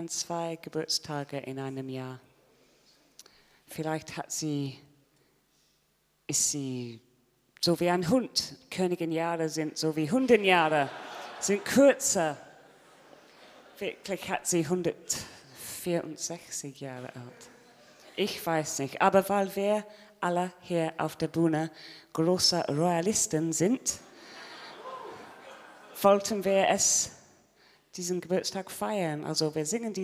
2 Geburtstage in einem Jahr. Vielleicht ist sie so wie ein Hund. Königinjahre sind so wie Hundenjahre, sind kürzer. Wirklich hat sie 164 Jahre alt. Ich weiß nicht, aber weil wir alle hier auf der Bühne große Royalisten sind, wollten wir diesen Geburtstag feiern. Also wir singen